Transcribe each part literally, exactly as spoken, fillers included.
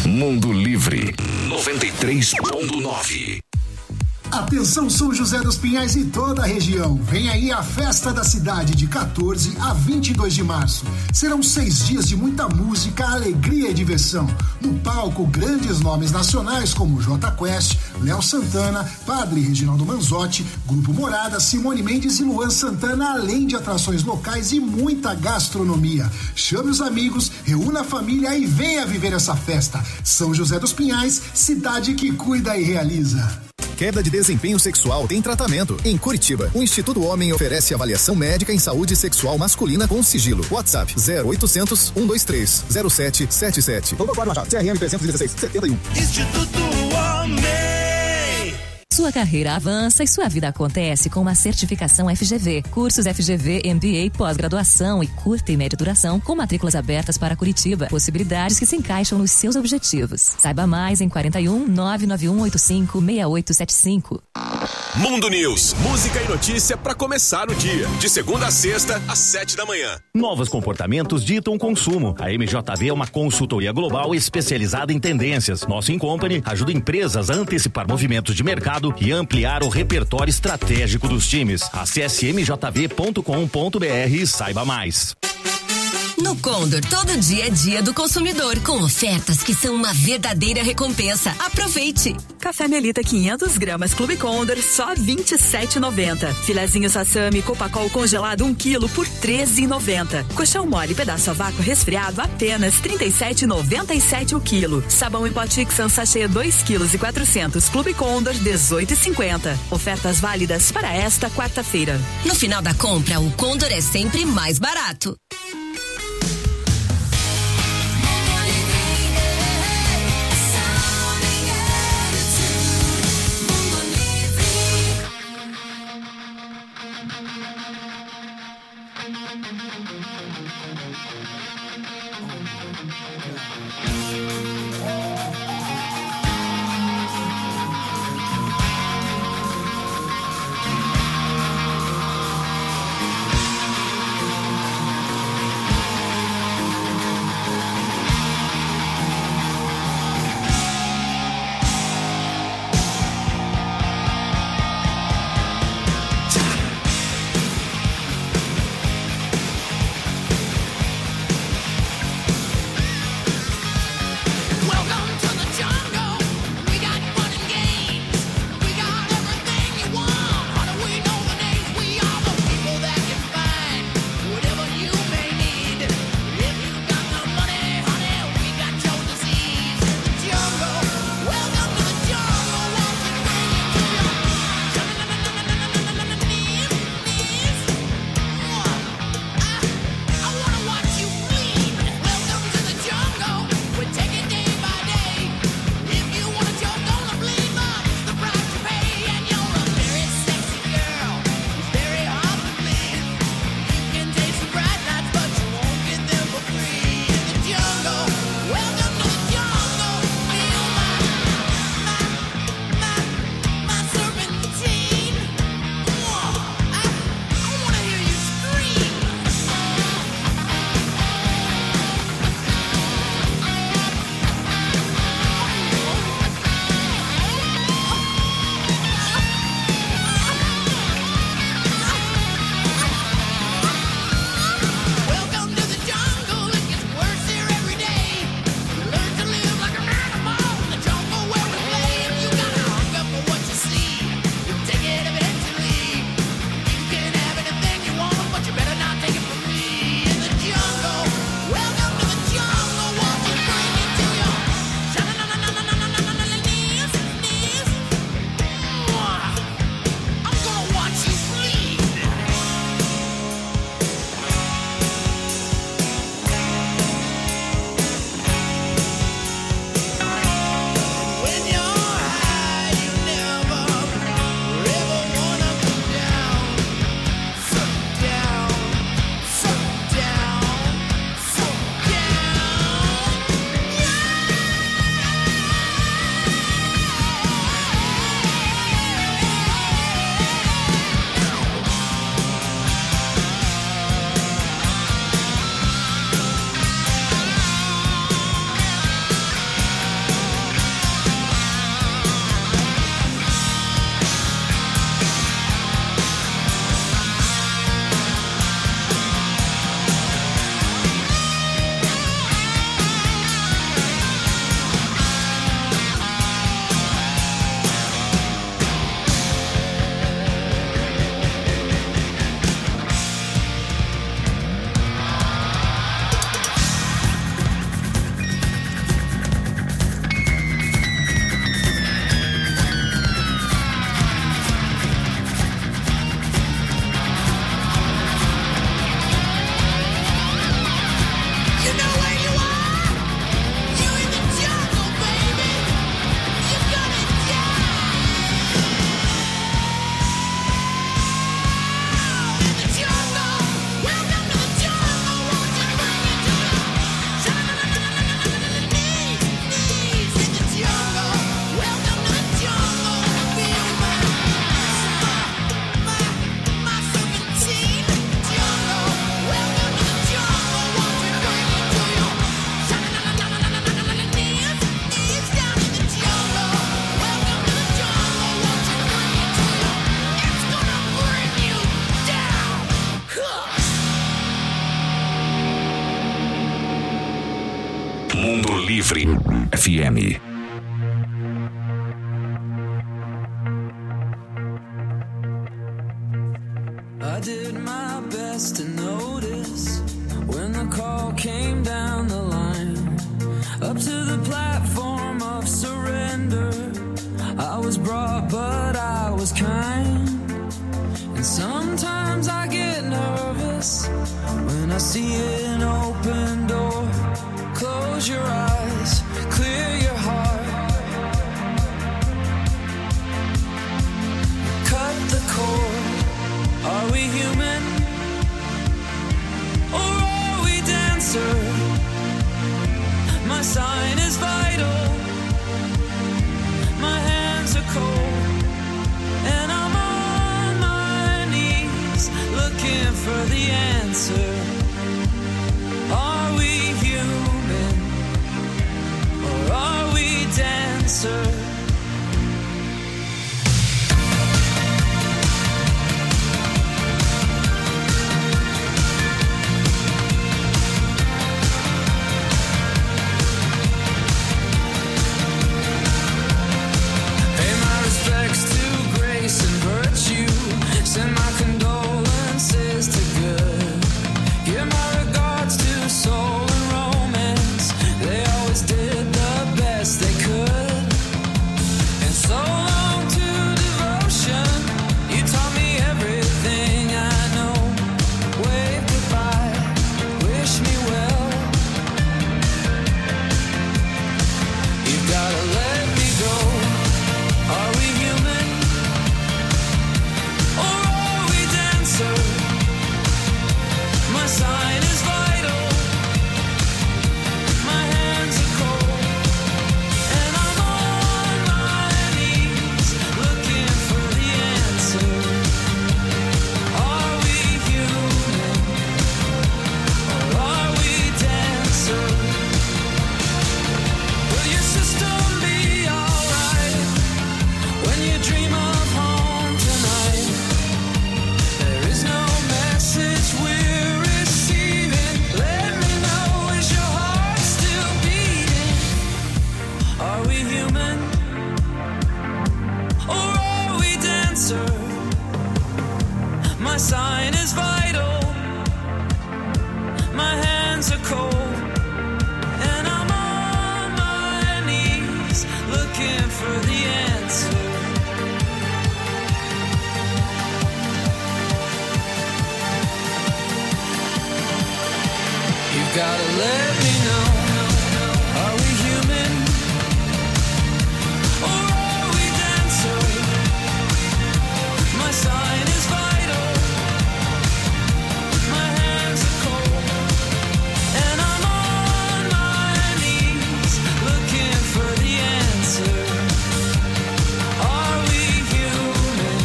Mundo Livre noventa e três ponto nove. Atenção São José dos Pinhais e toda a região. Vem aí a Festa da Cidade de quatorze a vinte e dois de março. Serão seis dias de muita música, alegria e diversão. No palco, grandes nomes nacionais como Jota Quest, Léo Santana, Padre Reginaldo Manzotti, Grupo Morada, Simone Mendes e Luan Santana, além de atrações locais e muita gastronomia. Chame os amigos, reúna a família e venha viver essa festa. São José dos Pinhais, cidade que cuida e realiza. Queda de desempenho sexual tem tratamento. Em Curitiba, o Instituto Homem oferece avaliação médica em saúde sexual masculina com sigilo. WhatsApp zero oitocentos, um dois três, zero sete sete sete. Todo Guarda Machado, C R M trezentos e dezesseis, setenta e um. Instituto Homem. Sua carreira avança e sua vida acontece com uma certificação F G V. Cursos F G V, M B A, pós-graduação e curta e média duração com matrículas abertas para Curitiba. Possibilidades que se encaixam nos seus objetivos. Saiba mais em quarenta e um, nove nove um oito cinco, seis oito sete cinco. Mundo News, música e notícia para começar o dia. De segunda a sexta, às sete da manhã. Novos comportamentos ditam consumo. A M J V é uma consultoria global especializada em tendências. Nosso Incompany ajuda empresas a antecipar movimentos de mercado e ampliar o repertório estratégico dos times. Acesse m j v ponto com ponto b r e saiba mais. No Condor, todo dia é dia do consumidor, com ofertas que são uma verdadeira recompensa. Aproveite! Café Melita quinhentas gramas Clube Condor, só vinte e sete reais e noventa centavos. Filezinho Sassami Copacol congelado um quilo por treze reais e noventa centavos. Colchão mole pedaço a vácuo resfriado apenas trinta e sete reais e noventa e sete centavos o quilo. Sabão em pó Tixan sachê dois quilos e quatrocentos. Clube Condor dezoito reais e cinquenta centavos. Ofertas válidas para esta quarta-feira. No final da compra, o Condor é sempre mais barato. Livre F M. I did my best to notice when the call came down the line, up to the platform of surrender. I was brought, but I was kind. And sometimes I get nervous when I see an open door. Close your eyes, clear your heart. Cut the cord. Are we human? Or are we dancer? My sign is vital. My hands are cold. And I'm on my knees looking for the answer. Are we human? Or are we dancer? Send my condolences to good. Give my regards to soul and romance. They always did the best they could. And so long to devotion. You taught me everything I know. Wave goodbye, wish me well. You've gotta let me go. Are we human? My sign is vital. My hands are cold. And I'm on my knees looking for the answer. Are we human? Or are we dancer? Will your system be alright when you dream of home tonight? There is no message we're receiving. Let me know, is your heart still beating? Are we human? Or are we dancer? My sign is vital. My hands are cold. And I'm on my knees looking for the answer. You've gotta let me know. Are we human? Or are we dancer? My sign is vital. My hands are cold. And I'm on my knees looking for the answer. Are we human?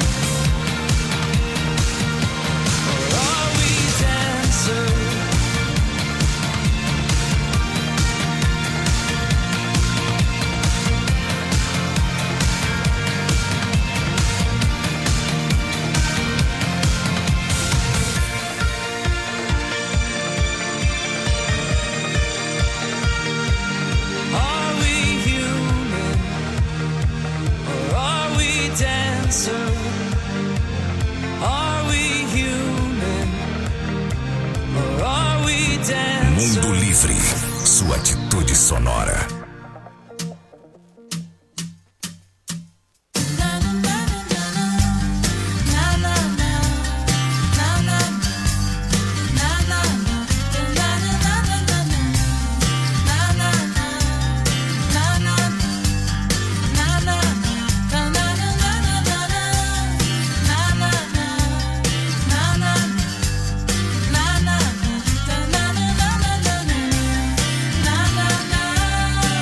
Or are we dancer? Are we human? Or are we dancer? Are we human? Or are we dancer? Mundo Livre, sua atitude sonora. Na na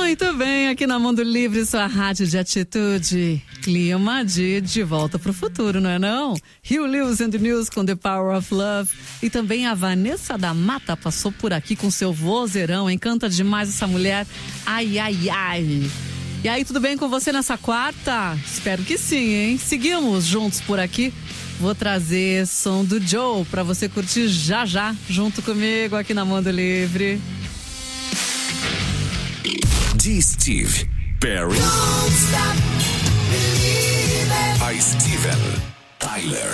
Muito bem, aqui na Mundo Livre, sua rádio de atitude. Clima de De Volta pro Futuro, não é não? Hugh Lewis and the News com The Power of Love. E também a Vanessa da Mata passou por aqui com seu vozeirão. Encanta demais essa mulher. Ai, ai, ai. E aí, tudo bem com você nessa quarta? Espero que sim, hein? Seguimos juntos por aqui. Vou trazer som do Joe pra você curtir já já, junto comigo aqui na Mundo Livre. De Steve Perry a Steven Tyler.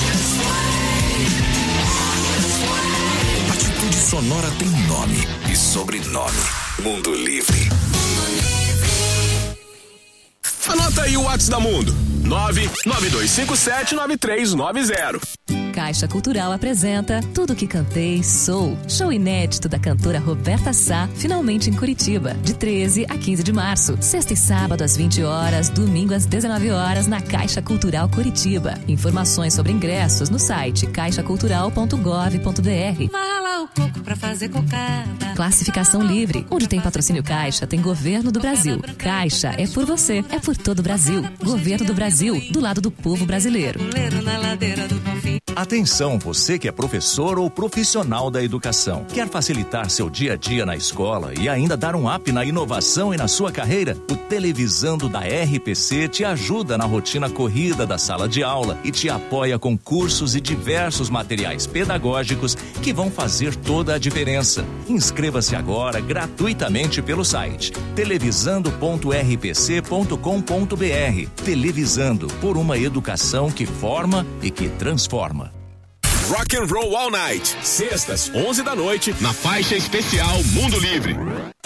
Atitude Sonora tem nome e sobrenome. Mundo Livre. Anota aí o WhatsApp da Mundo. nove nove dois cinco sete nove três nove zero. Caixa Cultural apresenta Tudo Que Cantei Sou. Show inédito da cantora Roberta Sá, finalmente em Curitiba, de treze a quinze de março. Sexta e sábado às vinte horas, domingo às dezenove horas, na Caixa Cultural Curitiba. Informações sobre ingressos no site caixa cultural ponto gov ponto br. Mala o coco pra fazer cocada. Classificação livre. Onde tem patrocínio Caixa, tem Governo do Brasil. Caixa é por você, é por todo o Brasil. Governo do Brasil, do lado do povo brasileiro. Na ladeira do Confim. Atenção, você que é professor ou profissional da educação. Quer facilitar seu dia a dia na escola e ainda dar um up na inovação e na sua carreira? O Televisando da R P C te ajuda na rotina corrida da sala de aula e te apoia com cursos e diversos materiais pedagógicos que vão fazer toda a diferença. Inscreva-se agora gratuitamente pelo site televisando ponto r p c ponto com ponto b r. Televisando, por uma educação que forma e que transforma. Rock and Roll All Night, sextas, onze da noite, na faixa especial Mundo Livre.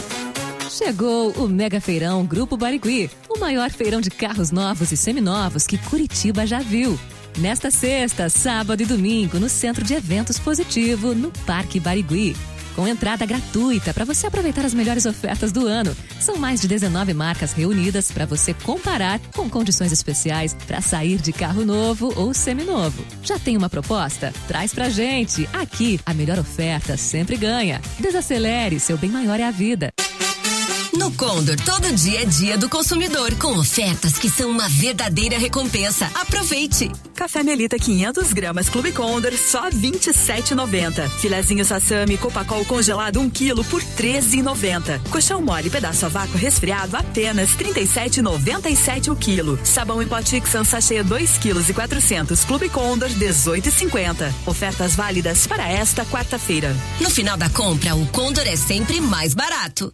Chegou o Mega Feirão Grupo Barigui, o maior feirão de carros novos e seminovos que Curitiba já viu. Nesta sexta, sábado e domingo, no Centro de Eventos Positivo, no Parque Barigui. Com entrada gratuita para você aproveitar as melhores ofertas do ano. São mais de dezenove marcas reunidas para você comparar com condições especiais para sair de carro novo ou seminovo. Já tem uma proposta? Traz pra gente. Aqui, a melhor oferta sempre ganha. Desacelere, seu bem maior é a vida. No Condor, todo dia é dia do consumidor, com ofertas que são uma verdadeira recompensa. Aproveite! Café Melita quinhentos gramas Clube Condor, só vinte e sete reais e noventa centavos. Filezinho Sassami Copacol congelado um quilo por treze reais e noventa centavos. Colchão mole pedaço a vácuo resfriado apenas trinta e sete reais e noventa e sete centavos o quilo. Sabão em pó Tixan sachê dois quilos e quatrocentos. Clube Condor dezoito reais e cinquenta centavos. Ofertas válidas para esta quarta-feira. No final da compra, o Condor é sempre mais barato.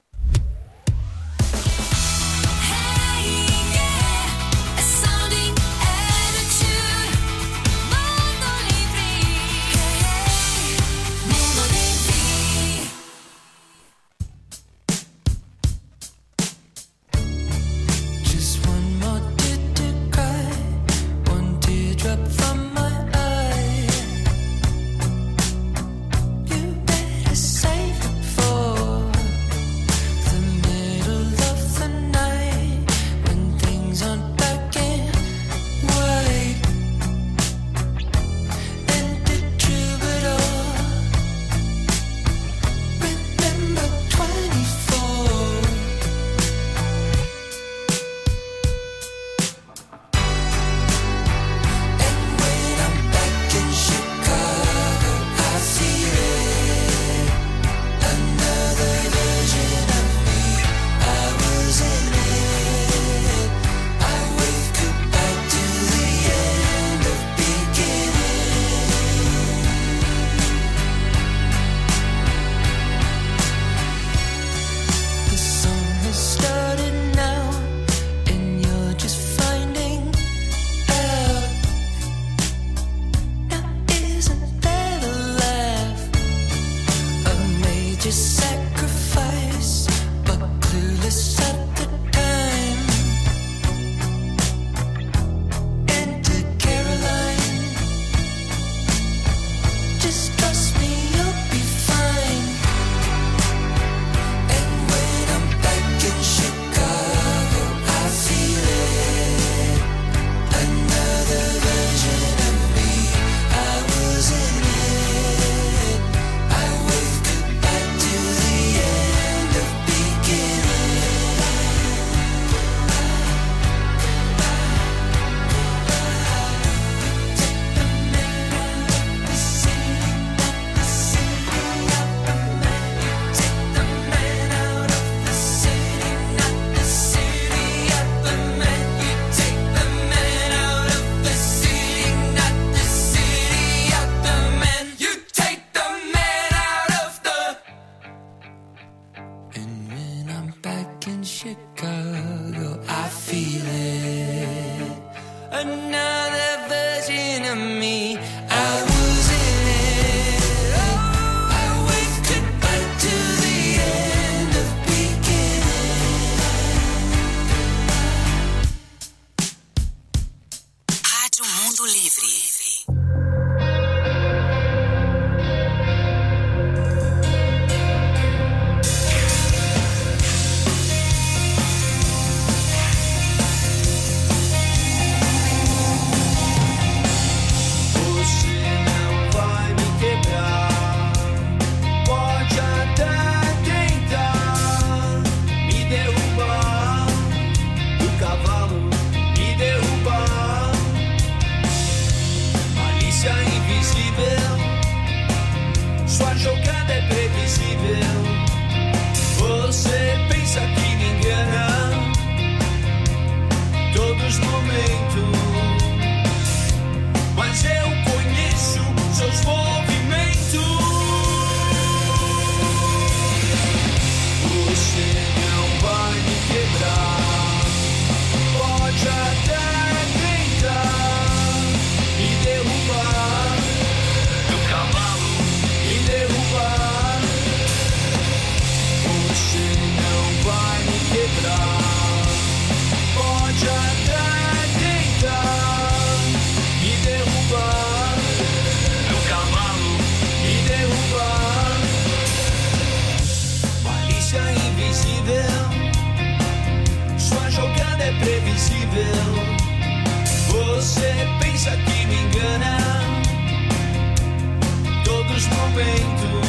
todos momentos,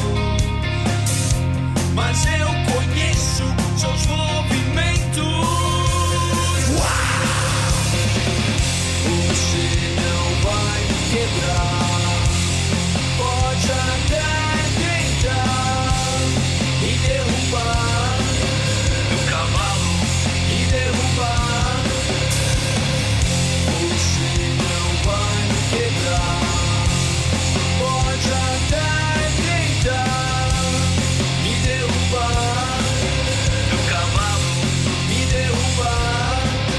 mas eu conheço seus movimentos. Uau! Você não vai me quebrar, pode até tentar me derrubar do cavalo, me derrubar. Você não vai me quebrar, pode até tentar me derrubar do cavalo, me derrubar.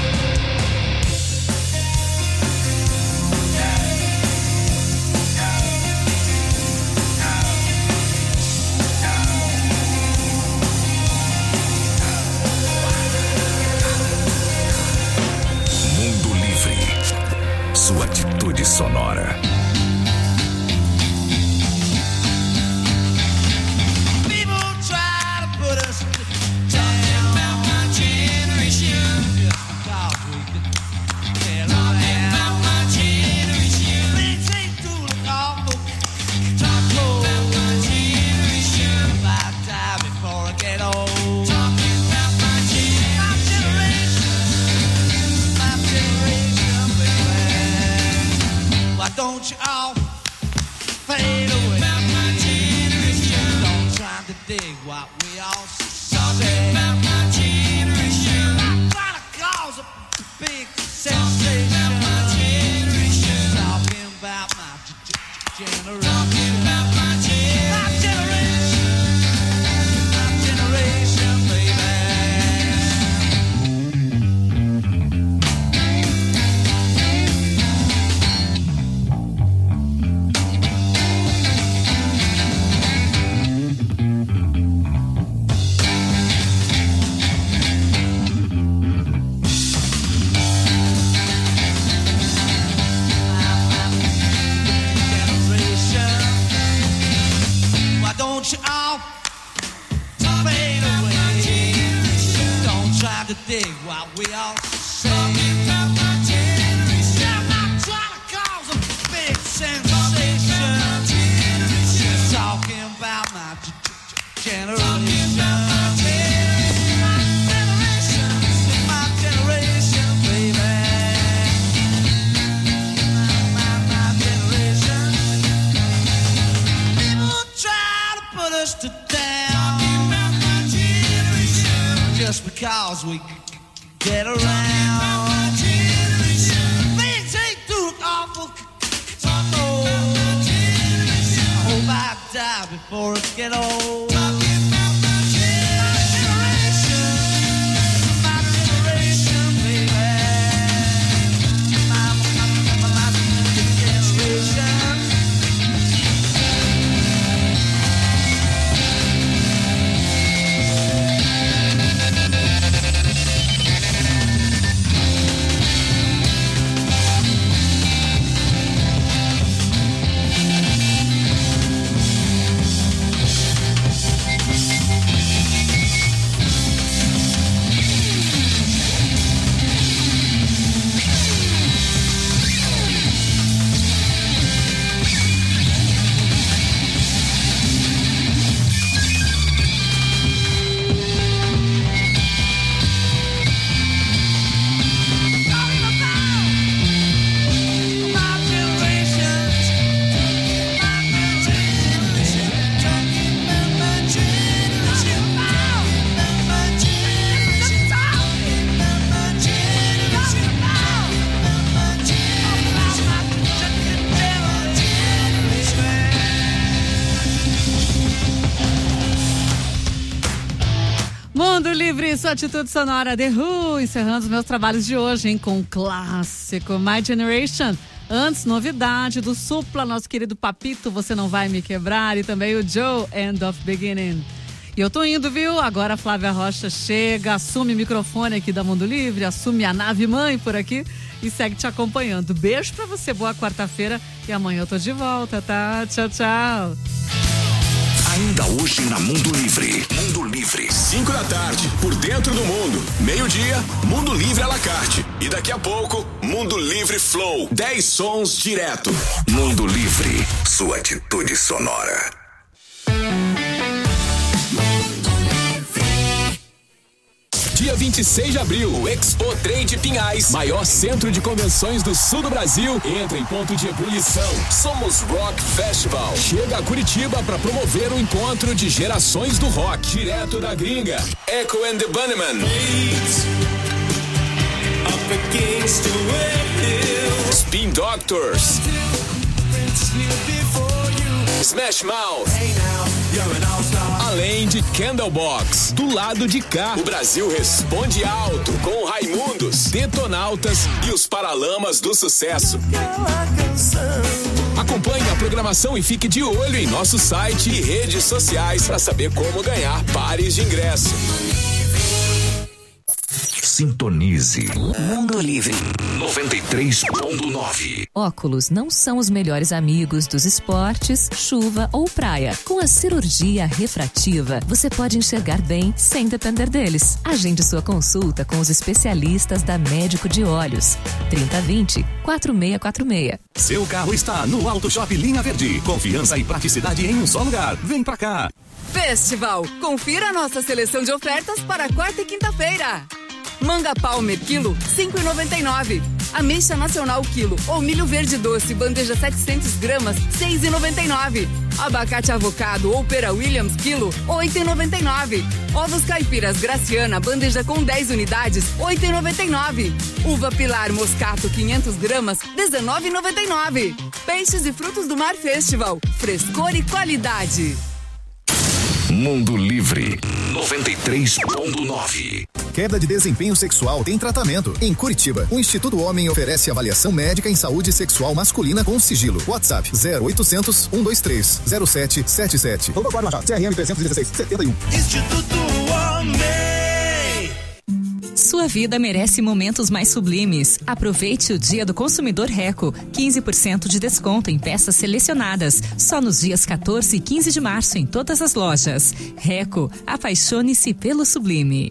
Mundo Livre, sua atitude sonora. People try to put us down about my generation. Because we could get around my generation. Things ain't too awful. Talk about my generation. If I die before I get old. Talking about my generation. My generation, baby. Why don't you all fade away? About my generation. Don't try to dig what we all say. About my generation. I'm trying to cause a big sensation. About my generation. Talking about my g- g- generation. Talking about my generation. My generation. My generation, baby. Why don't you all fade away? Don't try to dig what we all say. I'm not trying to cause a big sensation. Just talking about my g- g- generation. My generation, baby. My, my generation. People try to put us to down just because we g- g- get around. Things ain't too awful. Oh, I hope I die before I get old. My generation, my generation, baby. My, my, my, my generation. Mundo Livre, sua atitude sonora. The Who, encerrando os meus trabalhos de hoje, hein, com o clássico My Generation. Antes, novidade do Supla, nosso querido Papito, Você Não Vai Me Quebrar, e também o Joe, End of Beginning. E eu tô indo, viu? Agora a Flávia Rocha chega, assume o microfone aqui da Mundo Livre, assume a nave mãe por aqui e segue te acompanhando. Beijo pra você, boa quarta-feira, e amanhã eu tô de volta, tá? Tchau, tchau. Ainda hoje na Mundo Livre. Mundo Livre. cinco da tarde, por dentro do mundo. Meio-dia, Mundo Livre à la carte. E daqui a pouco, Mundo Livre Flow. dez sons direto. Mundo Livre, sua atitude sonora. Dia vinte e seis de abril, o Expo Trade Pinhais, maior centro de convenções do sul do Brasil, entra em ponto de ebulição. Somos Rock Festival. Chega a Curitiba para promover o encontro de gerações do rock, direto da gringa. Echo and the Bunnymen. Spin Doctors. Smash Mouth. Além de Candlebox. Do lado de cá, o Brasil responde alto com Raimundos, Detonautas e os Paralamas do Sucesso. Acompanhe a programação e fique de olho em nosso site e redes sociais para saber como ganhar pares de ingresso. Sintonize Mundo Livre noventa e três ponto nove. Óculos não são os melhores amigos dos esportes, chuva ou praia. Com a cirurgia refrativa, você pode enxergar bem sem depender deles. Agende sua consulta com os especialistas da Médico de Olhos. trinta vinte, quatro seis quatro seis. Seu carro está no Auto Shop Linha Verde. Confiança e praticidade em um só lugar. Vem pra cá. Festival. Confira a nossa seleção de ofertas para quarta e quinta-feira. Manga Palmer, quilo, cinco reais e noventa e nove centavos. Ameixa Nacional, quilo, ou milho verde doce, bandeja setecentos gramas, seis reais e noventa e nove centavos. Abacate avocado ou pera Williams, quilo, oito reais e noventa e nove centavos. Ovos caipiras Graciana, bandeja com dez unidades, oito reais e noventa e nove centavos. Uva Pilar Moscato, quinhentas gramas, dezenove reais e noventa e nove centavos. Peixes e frutos do mar Festival, frescor e qualidade. Mundo Livre noventa e três ponto nove. Queda de desempenho sexual tem tratamento. Em Curitiba, o Instituto Homem oferece avaliação médica em saúde sexual masculina com sigilo. WhatsApp zero oitocentos, cento e vinte e três, zero sete sete sete. C R M trezentos e dezesseis, setenta e um. Instituto Homem. Sua vida merece momentos mais sublimes. Aproveite o Dia do Consumidor Reco. quinze por cento de desconto em peças selecionadas. Só nos dias quatorze e quinze de março em todas as lojas. Reco, apaixone-se pelo sublime.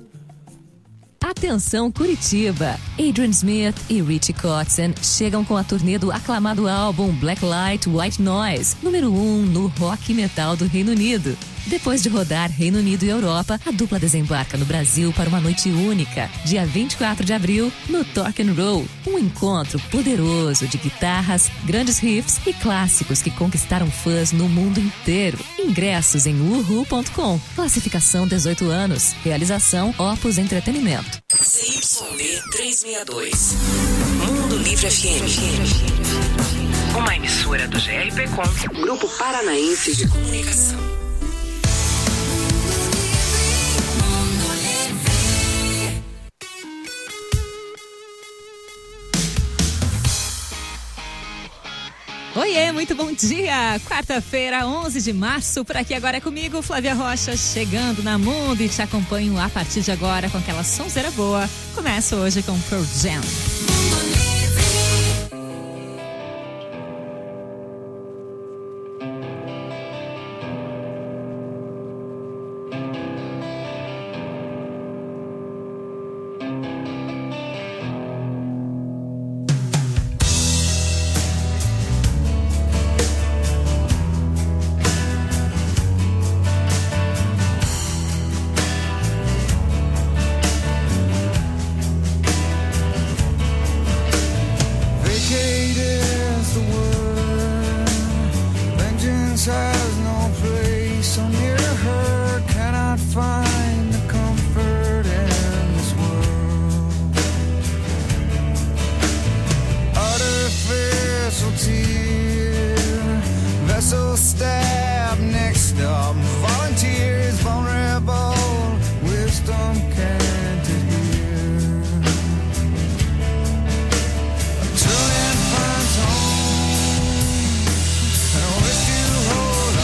Atenção Curitiba! Adrian Smith e Richie Kotzen chegam com a turnê do aclamado álbum Black Light White Noise, número um no rock metal do Reino Unido. Depois de rodar Reino Unido e Europa, a dupla desembarca no Brasil para uma noite única, dia vinte e quatro de abril, no Torque and Roll. Um encontro poderoso de guitarras, grandes riffs e clássicos que conquistaram fãs no mundo inteiro. Ingressos em uhu ponto com. Classificação dezoito anos. Realização Opus Entretenimento. C Y D trezentos e sessenta e dois. Mundo Livre F M. Uma emissora do G R P Com, Grupo Paranaense de Comunicação. Oiê, muito bom dia! Quarta-feira, onze de março, por aqui agora é comigo, Flávia Rocha, chegando na Mundo e te acompanho a partir de agora com aquela sonzeira boa. Começo hoje com Pearl Jam. Hold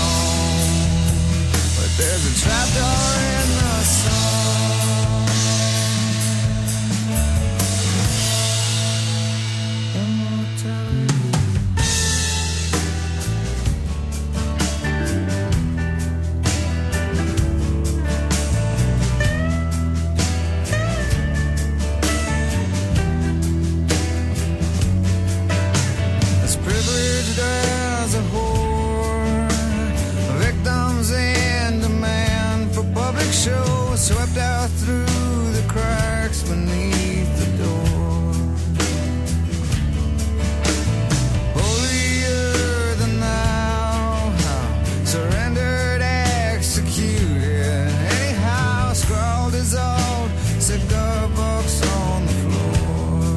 swept out through the cracks beneath the door. Holier than thou, surrendered, executed. Anyhow, scrawled his old cigar box on the floor.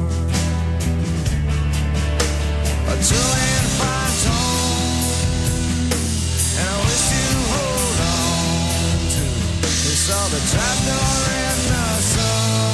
A trillion fine tone, and I wish to hold on to. We saw the trapdoor in the sun.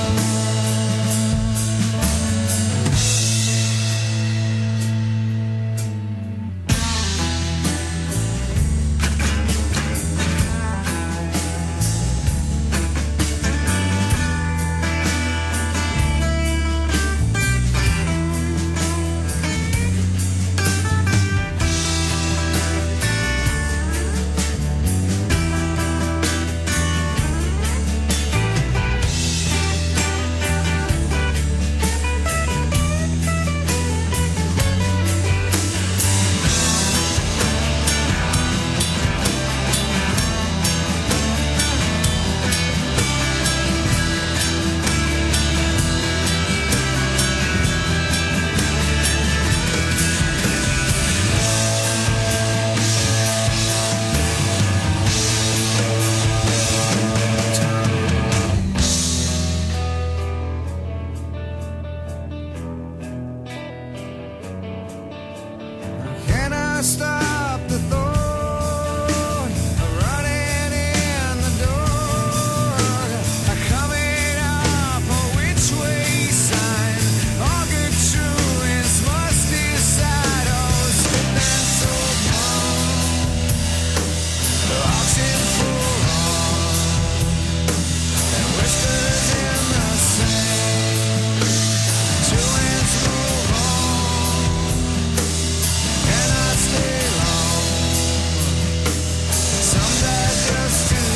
Can I stop the thought of running in the door? Coming up a which way sign? All good truants must decide. Oh, slip and so long, the auction full on, and whispers in the sand. Truants move on, cannot stay long. Some die just to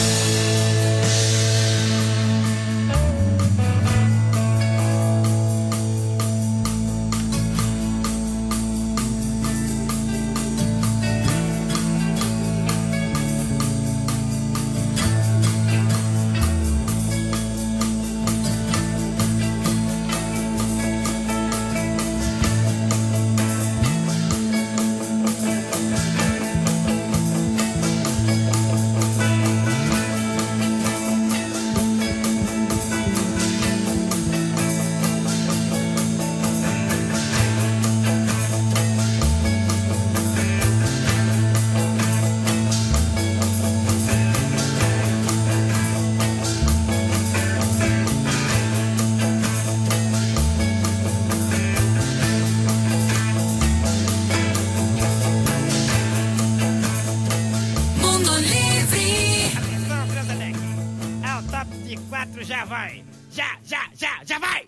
Mundo Livre. Atenção, Transadeck. Ao top de quatro já vai. Já, já, já, já vai.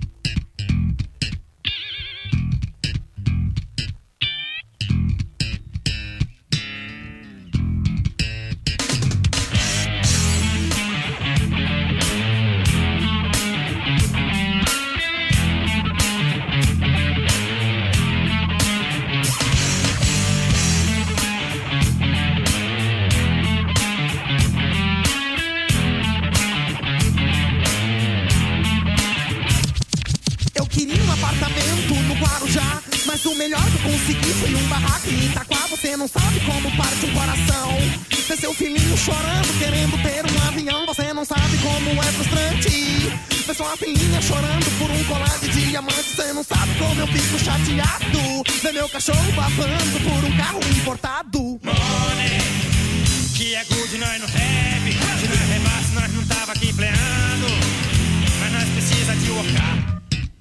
Eu queria um apartamento no Guarujá, mas o melhor que eu consegui foi um barraco em Itaquá. Você não sabe como parte um coração. Ver seu filhinho chorando, querendo ter um avião. Você não sabe como é frustrante. Ver sua filhinha chorando por um colar de diamante. Você não sabe como eu fico chateado. Ver meu cachorro babando por um carro importado. Money, que é good, nós não rap. Se nós rebasse, nós não tava aqui pleando. Mas nós precisa de workar.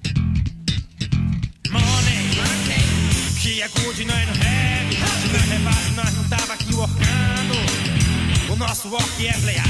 Money, que é good, nós não rap. Se nós rebasse, nós não tava aqui workando. O nosso work é playar.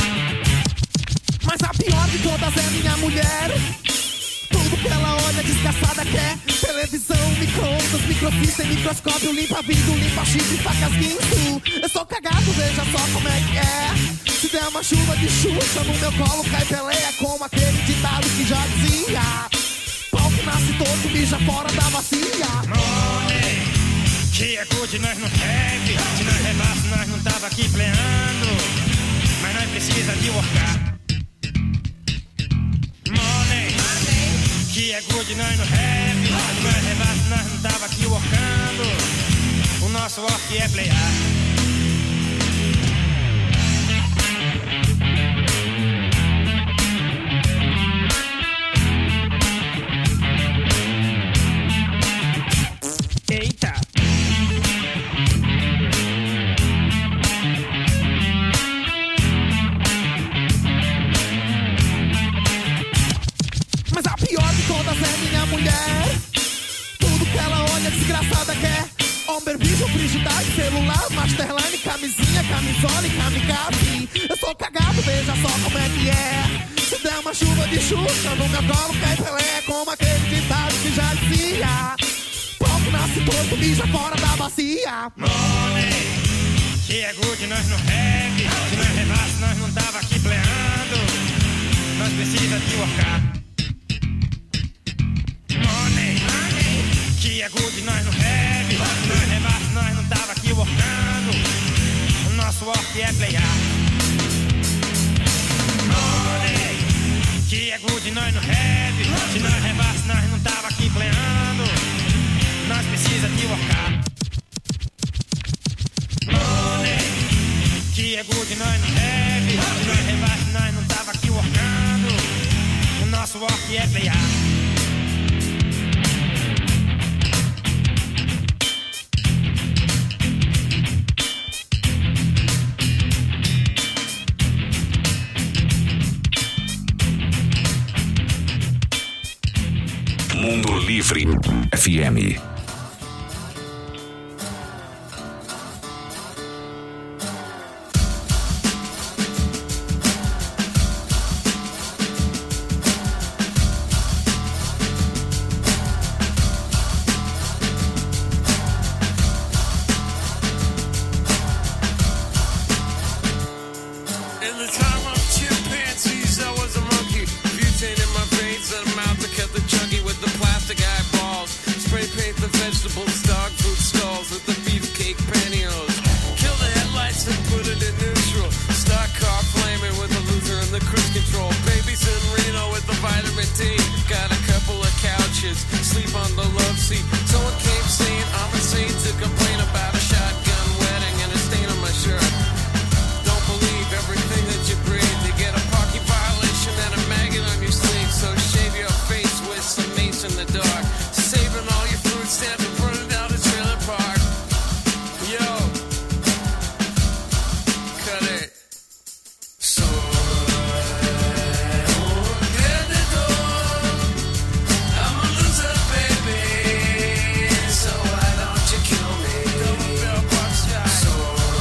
Mas a pior de todas é minha mulher. Tudo que ela olha diz que a desgraçada quer televisão, micro-ondas, microfita e microscópio, limpa vidro, limpa chifre, facas, guinso. Eu sou cagado, veja só como é que é. Se der uma chuva de Xuxa no meu colo cai peleia, como aquele ditado que já dizia: pau que nasce todo, mija fora da bacia. Money, que é good, nós não teve. Se nós levasse, nós não tava aqui pleando. Mas nós precisa de workar. Money, que é good, nós não have. Se nós levasse, nós não tava aqui workando. O nosso work é playar. Eita! Mas a pior de todas é minha mulher. Tudo que ela olha, desgraçada quer. Homem, bicho, frigidade, celular, masterline, camisinha, camisola e kamikaze. Eu sou cagado, veja só como é que é. Se der uma chuva de Xuxa no meu colo cai Pelé, como aquele ditado que já dizia: pau que nasce torto, mija fora da bacia. Money, que é good, nós não have. Se nós levasse, nós não tava aqui pleando. Nós precisa de workar. Money, que é good, nós não have. Se nós levasse, nós não tava aqui workando. O nosso work é playar. Money, que é good, nós não have. Se nós levasse, nós não tava aqui pleando. Nós precisa de workar. Money, que é good, nós não have. Se nós levasse, nós não tava aqui workando. O nosso work é playar. Mundo Livre F M. In the time of chimpanzees, I was a monkey. Butane in my veins and a mouth that kept the chunky with the plastic eyeballs. Spray paint the vegetables, dog food skulls with the beefcake pantyhose. Kill the headlights and put it in neutral. Stock car flaming with the loser and the cruise control. Babies in Reno with the vitamin D. Got a couple of couches, sleep on the love seat. Someone came saying I'm insane to complain about a shotgun wedding and a stain on my shirt. Don't believe everything that you breathe. You get a parking violation and a maggot on your sleeve. So shave your face with some mace in the dark. Saving all your food stamps and burning down the trailer park. Yo, cut it. So I'm a loser, baby. So why don't you kill me? Double bell box shot. So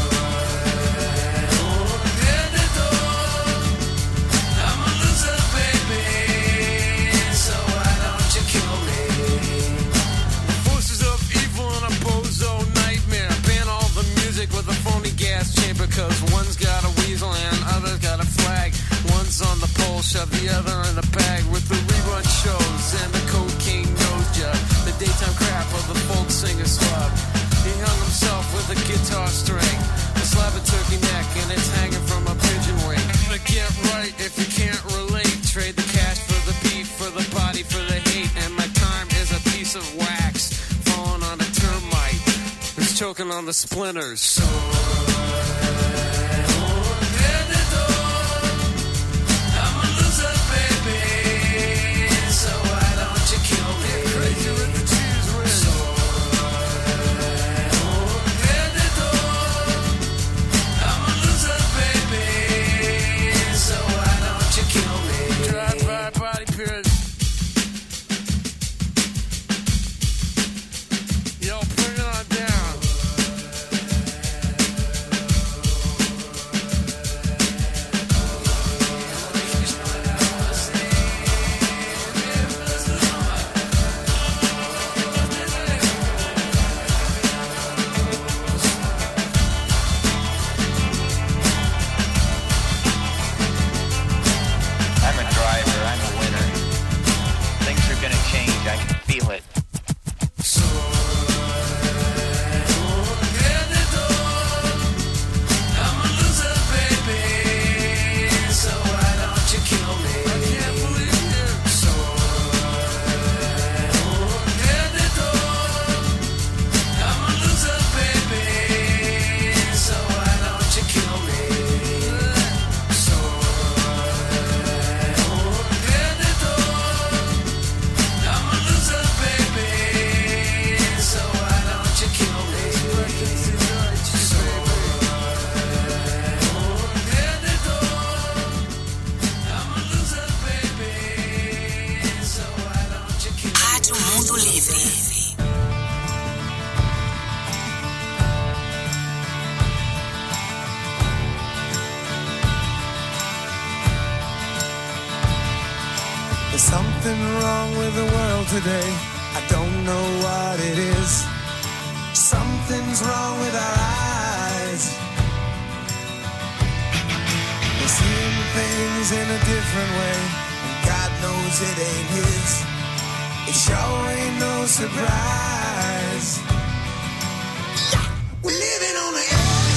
I'm a loser, baby. So why don't you kill me? Forces of evil and a bozo nightmare. Ban all the music with a phony gas chamber. Cause one's got a weasel and other's got a flag. One's on the pole, shove the other in the bag. With the rerun shows and the cocaine nose job. The daytime crap of the folk singer slub. He hung himself with a guitar string. A slab of turkey neck and it's hanging from a pigeon wing. But get right if you can't relate. Trade the cash for the beef, for the body, for the hate. And my time is a piece of wax falling on a termite. It's choking on the splinters. So I'm a loser, baby. So why don't you kill me? Get crazy with the cheese whiz. So I'm a loser, baby. So why don't you kill me? Drive-by body pierce. Yo, bring it on down. Mundo Livre. There's something wrong with the world today. I don't know what it is. Something's wrong with our eyes. We're seeing things in a different way, and God knows it ain't His. It sure ain't no surprise. Yeah, we're living on the edge.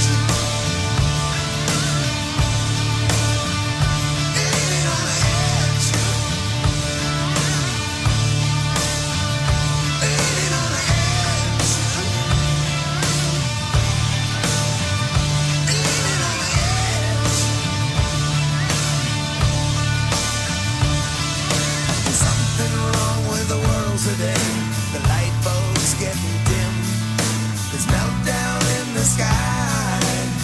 Today, the light bulb's getting dim. There's meltdown in the sky.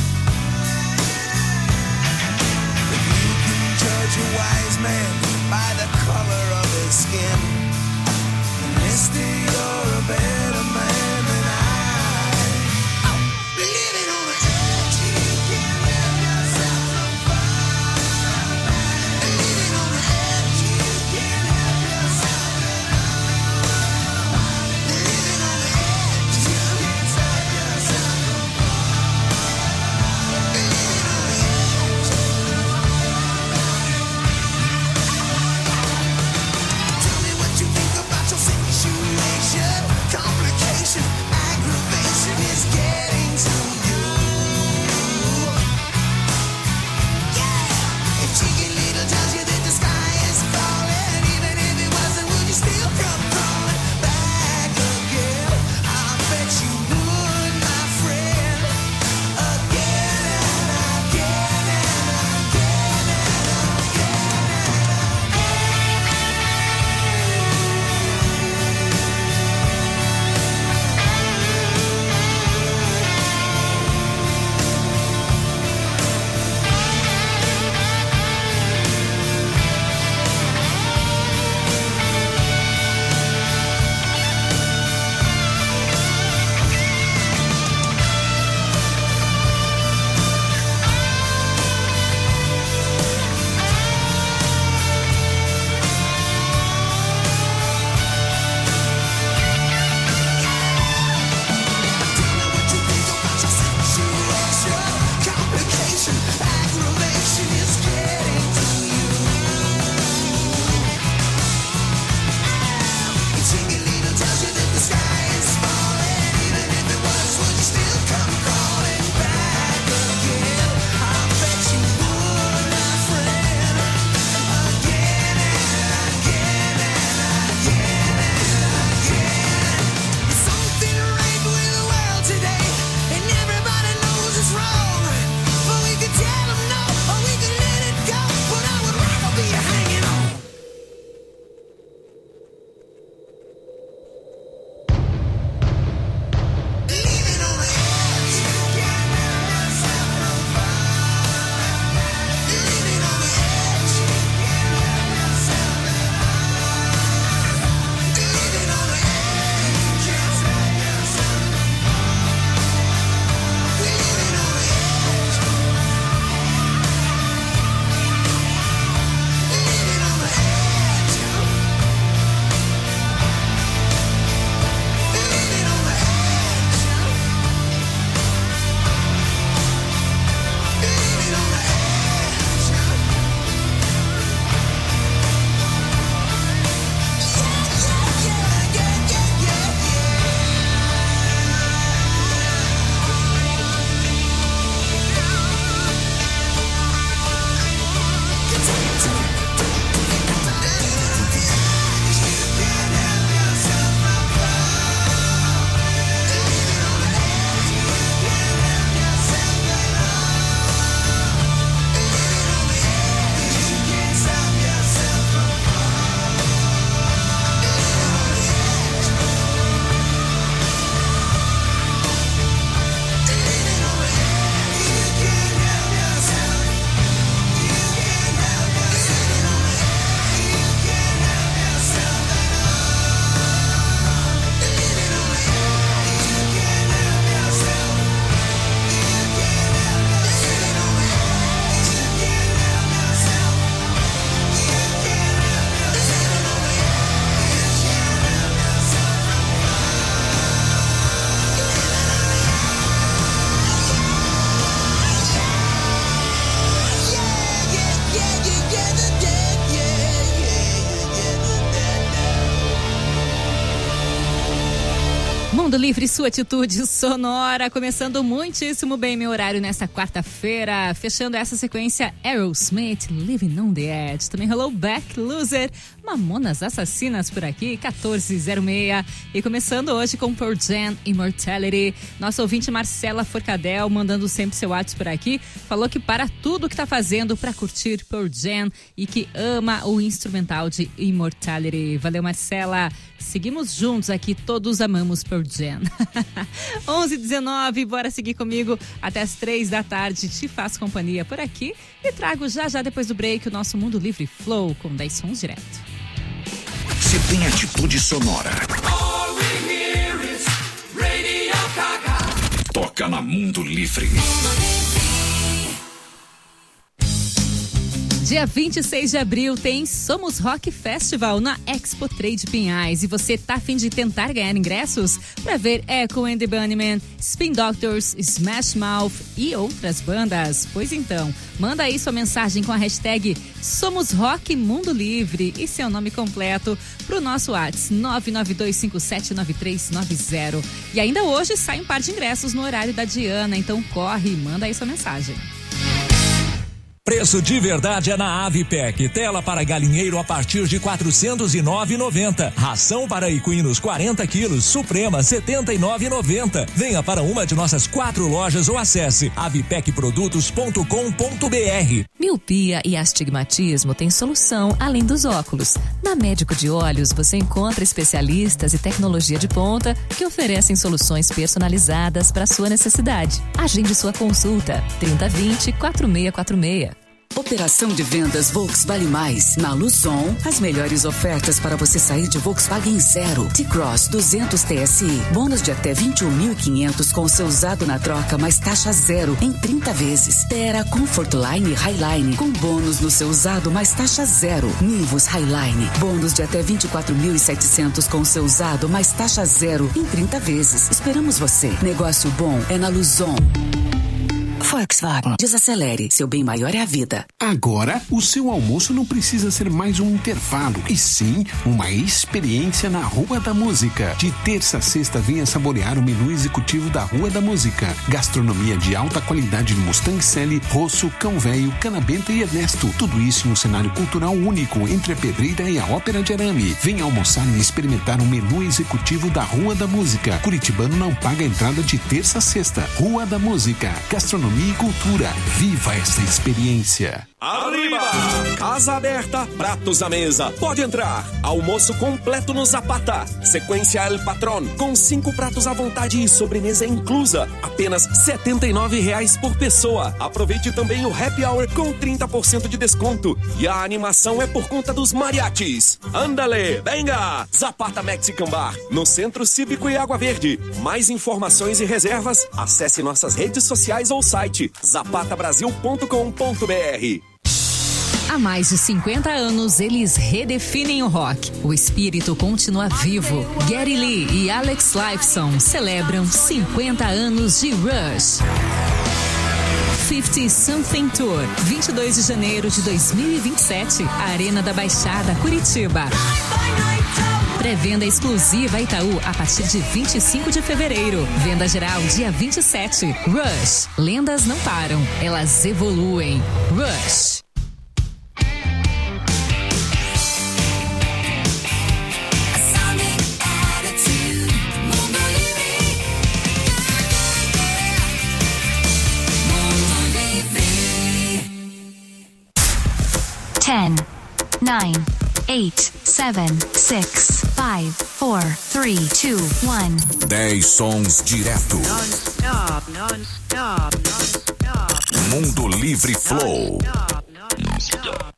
If you can judge a wise man by the color of his skin, then mister, you're a better man than I. Oh, living on the edge, you can't live yourself so far. Living on the edge, you can't help yourself. Living on the edge, you can't stop yourself from falling. Mundo Livre, sua atitude sonora, começando muitíssimo bem meu horário nesta quarta-feira, fechando essa sequência Aerosmith, Living on the Edge, também rolou Back Loser, Mamonas Assassinas por aqui, quatorze zero seis, e começando hoje com Pearl Jam, Immortality. Nossa ouvinte Marcela Forcadell, mandando sempre seu WhatsApp por aqui, falou que para tudo que tá fazendo para curtir Pearl Jam e que ama o instrumental de Immortality. Valeu, Marcela. Seguimos juntos aqui, todos amamos Pearl Jam. onze e dezenove, bora seguir comigo até as três da tarde. Te faço companhia por aqui e trago já já depois do break o nosso Mundo Livre Flow com dez sons direto. Se tem atitude sonora, toca na Mundo Livre. Dia vinte e seis de abril tem Somos Rock Festival na Expo Trade Pinhais. E você tá a fim de tentar ganhar ingressos para ver Echo and the Bunnymen, Spin Doctors, Smash Mouth e outras bandas? Pois então, manda aí sua mensagem com a hashtag Somos Rock Mundo Livre e seu nome completo pro nosso WhatsApp nove nove dois cinco sete nove três nove zero. E ainda hoje sai um par de ingressos no horário da Diana, então corre e manda aí sua mensagem. Preço de verdade é na Avipec. Tela para galinheiro a partir de quatrocentos e nove reais e noventa centavos. Ração para equinos quarenta quilos, Suprema setenta e nove reais e noventa centavos. Venha para uma de nossas quatro lojas ou acesse avipec produtos ponto com ponto b r. Miopia e astigmatismo têm solução além dos óculos. Na Médico de Olhos você encontra especialistas e tecnologia de ponta que oferecem soluções personalizadas para sua necessidade. Agende sua consulta trinta vinte, quatro seis quatro seis. Operação de vendas Volks Vale Mais. Na Luzon, as melhores ofertas para você sair de Volkswagen Zero. T-Cross duzentos T S I. Bônus de até vinte e um mil e quinhentos com seu usado na troca, mais taxa zero em trinta vezes. Terra Comfortline Highline com bônus no seu usado, mais taxa zero. Nivus Highline. Bônus de até vinte e quatro mil e setecentos com seu usado, mais taxa zero em trinta vezes. Esperamos você. Negócio bom é na Luzon. Volkswagen. Desacelere. Seu bem maior é a vida. Agora, o seu almoço não precisa ser mais um intervalo, e sim uma experiência na Rua da Música. De terça a sexta, venha saborear o menu executivo da Rua da Música. Gastronomia de alta qualidade no Mustang Sally, Rosso, Cão Velho, Canabenta e Ernesto. Tudo isso em um cenário cultural único entre a Pedreira e a Ópera de Arame. Venha almoçar e experimentar o menu executivo da Rua da Música. Curitibano não paga entrada de terça a sexta. Rua da Música. Gastronomia e cultura. Viva esta experiência. Arriba! Casa aberta, pratos à mesa. Pode entrar. Almoço completo no Zapata. Sequência El Patron, com cinco pratos à vontade e sobremesa inclusa. Apenas setenta e nove reais por pessoa. Aproveite também o Happy Hour com trinta por cento de desconto. E a animação é por conta dos mariachis. Andale, venga! Zapata Mexican Bar, no Centro Cívico e Água Verde. Mais informações e reservas, acesse nossas redes sociais ou site zapata brasil ponto com ponto b r. Há mais de cinquenta anos, eles redefinem o rock. O espírito continua vivo. Gary Lee e Alex Lifeson celebram cinquenta anos de Rush. cinquenta Something Tour, vinte e dois de janeiro de dois mil e vinte e sete, Arena da Baixada, Curitiba. Pré-venda exclusiva Itaú a partir de vinte e cinco de fevereiro. Venda geral dia vinte e sete. Rush. Lendas não param, elas evoluem. Rush. ten, nine, eight, seven, six, five, four, three, two, one. dez sons direto. Non-stop, non-stop, non-stop. Mundo Livre Flow. Non-stop.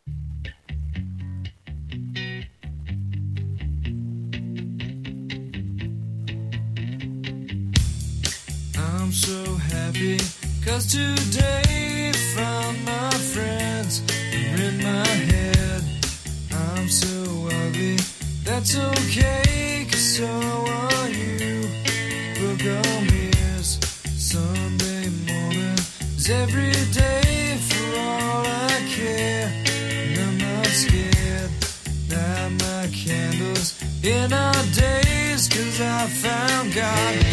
I'm so happy, cause today found my friends are in my head. I'm so ugly, that's okay, cause so are you. Book on mirrors, Sunday morning is every day for all I care. And I'm not scared, light my candles in our days. peace, 'cause I found God.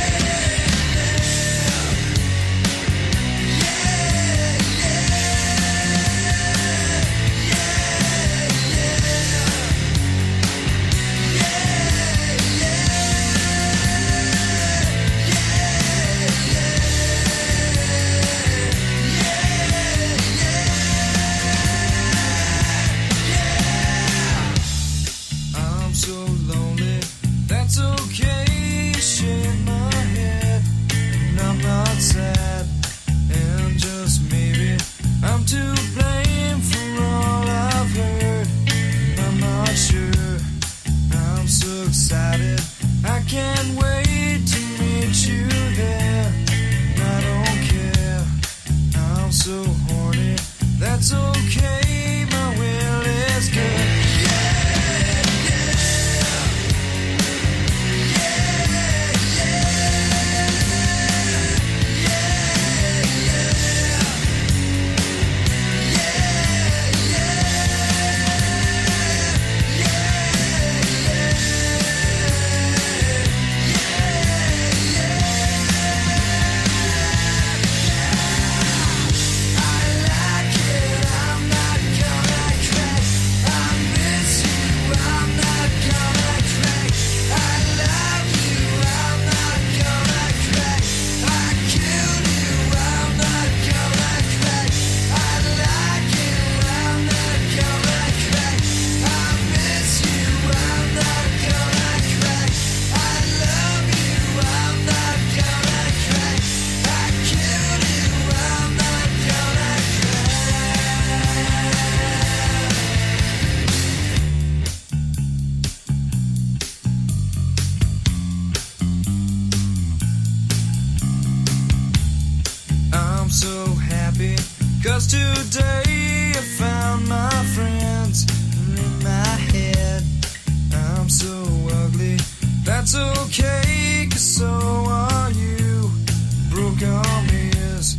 Today I found my friends in my head. I'm so ugly, that's okay, 'cause so are you. Broke arm is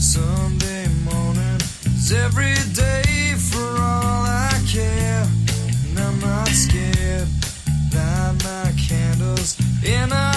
Sunday morning, it's every day for all I care. And I'm not scared, light my candles in a